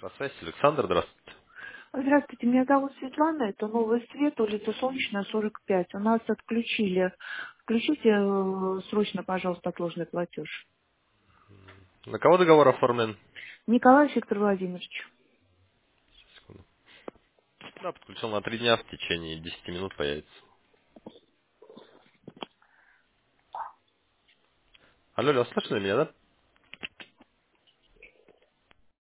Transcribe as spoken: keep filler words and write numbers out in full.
Связь, Александр, здравствуйте. Здравствуйте, меня зовут Светлана, это Новый Свет, улица Солнечная, сорок пять. У нас отключили. Включите э, срочно, пожалуйста, отложенный платеж. На кого договор оформлен? Николай Виктор Владимирович. Секунду. Да, подключил на три дня, в течение десяти минут появится. Алло, алло, слышно меня, да?